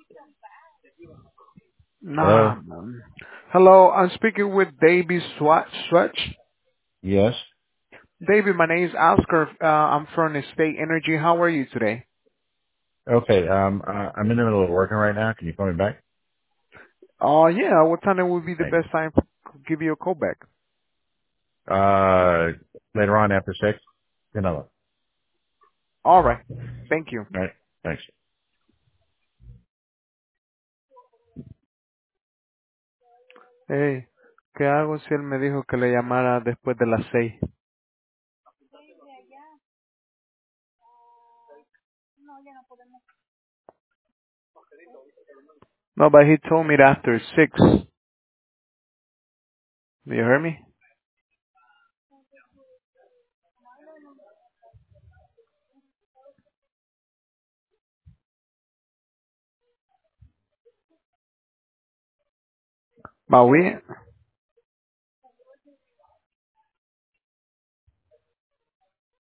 Hello? Nah, man. Hello, I'm speaking with Davey Swatch. Yes. David, my name is Oscar. I'm from State Energy. How are you today? Okay, I'm in the middle of working right now. Can you call me back? Yeah, what time would be the Thanks. best time to give you a call back? Later on after 6? You know. All right. Thank you. All right. Thanks. Hey, ¿qué hago si él me dijo que le llamara después de las 6? No, but he told me after 6. Do you hear me? But we